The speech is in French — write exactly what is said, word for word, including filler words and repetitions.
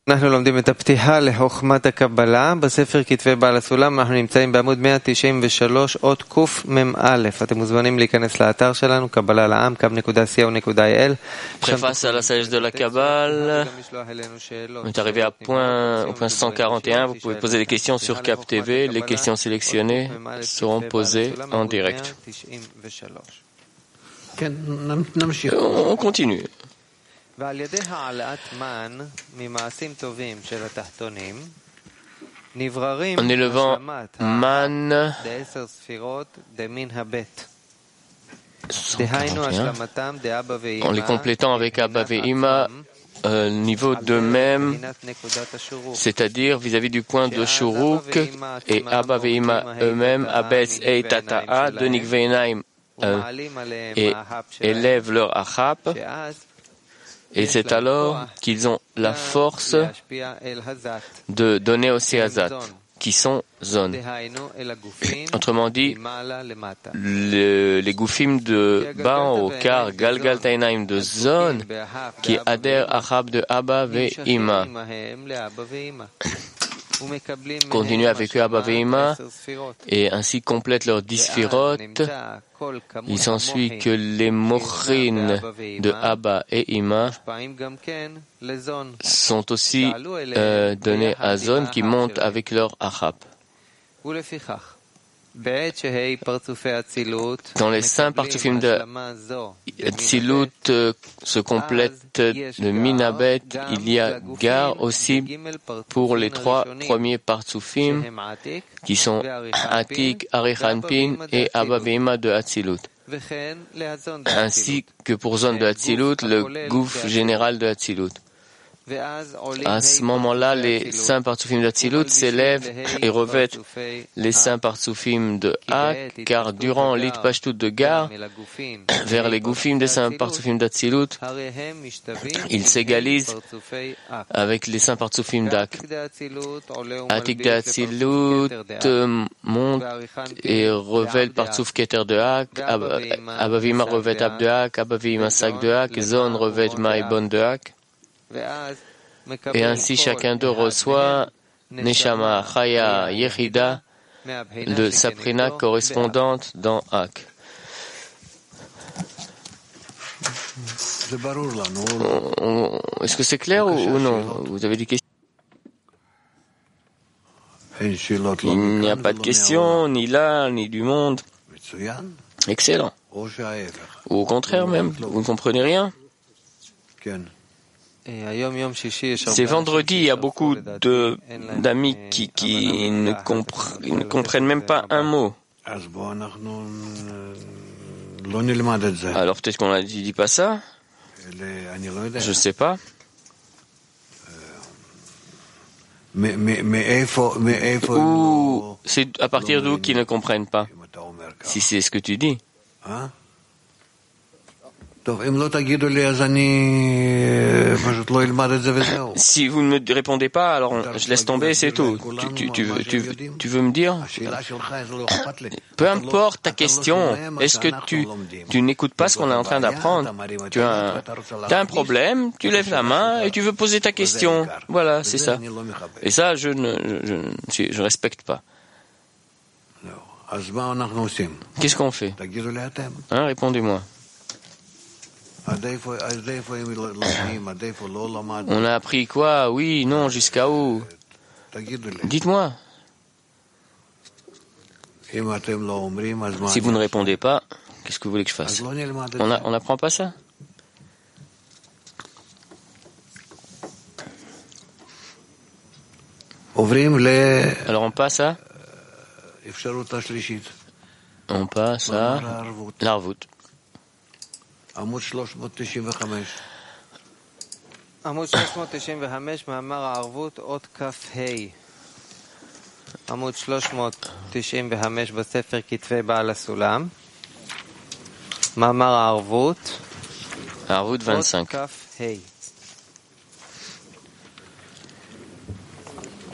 אנחנו לומדים את הפתיחה לחוכמת הקבלה בספר כתבי בעל הסולם. אנחנו נמצאים בעמוד מאה תשעים ושלוש אות קמ"א. אתם מוזמנים להיכנס לאתר שלנו קבלה לעם קו נקודה סי או נקודה איי אל. Préface à la sagesse de la Kabbale. On est arrivé à point, au point cent quarante et un. Vous pouvez poser des questions sur Cap T V. Les questions sélectionnées seront posées en direct. On continue. En élevant man en les complétant avec Abba Ve'ima, euh, niveau de même, c'est-à-dire vis-à-vis du point de Shuruk et Abba Ve'ima eux-mêmes, Abetz et Tata'a, de Nikveinaim, euh, et élèvent leur achap. Et c'est alors qu'ils ont la force de donner au Seazat, qui sont zones. Autrement dit, le, les goufim de bas en haut, car Galgal Tainaim de zone, qui adhèrent à Chab de Abba Ve'ima, continuent avec eux Abba Ve'ima, et ainsi complètent leurs dix sphirotes. Il s'ensuit que les mochrines de Abba et Ima sont aussi euh, donnés à Zon qui montent avec leur achap. Dans les cinq partsufim de Tzilut euh, se complètent de Minabet, il y a Gar aussi pour les trois premiers partsufim qui sont Atik, Arichanpin et Abba Ve'ima de Atzilut. Ainsi que pour zone de Atzilut, le gouffre général de Atzilut. À ce moment-là, les saints partsufim d'Atzilut s'élèvent et revêtent les saints partsufim de Hak, car durant l'itpashtut de Gar, vers les goufim des saints partsufim d'Atzilut, ils s'égalisent avec les saints partsufim d'Hak. Atik d'Atzilut monte et revêt le partsuf Keter de Hak, Abba Ve'ima revêt Ab de Hak, Abba Ve'ima Sak de Hak, Zon revêt Maïbon de Hak. Et ainsi chacun d'eux reçoit Neshama, Chaya, Yechida de Saprina correspondante dans Hak. Est-ce que c'est clair ou, ou non? Vous avez des questions? Il n'y a pas de questions, ni là, ni du monde. Excellent. Ou au contraire même, vous ne comprenez rien? C'est vendredi, il y a beaucoup de, d'amis qui, qui ne, compre, ne comprennent même pas un mot. Alors peut-être qu'on a dit, dit pas ça. Je ne sais pas. Ou c'est à partir d'où qu'ils ne comprennent pas, si c'est ce que tu dis. Si vous ne me répondez pas, alors je laisse tomber, c'est tout. Tu, tu, tu, veux, tu, tu veux me dire? Peu importe ta question. Est-ce que tu, tu n'écoutes pas ce qu'on est en train d'apprendre? Tu as un, tu as un problème, tu lèves la main et tu veux poser ta question. Voilà, c'est ça. Et ça, je ne je, je, je respecte pas. Qu'est-ce qu'on fait? Hein, répondez-moi. On a appris quoi? Oui, non, jusqu'à où? Dites-moi. Si vous ne répondez pas, qu'est-ce que vous voulez que je fasse? On n'apprend pas ça? Alors on passe à? On passe à l'Arvut. עמוד שלוש מאות תשעים וחמש. עמוד שלוש מאות תשעים וחמש, מאמר הערבות, אות כ"ה. עמוד שלוש מאות תשעים וחמש בספר כתבי בעל הסולם. מאמר הערבות, הערבות vingt-cinq. אות כ"ה.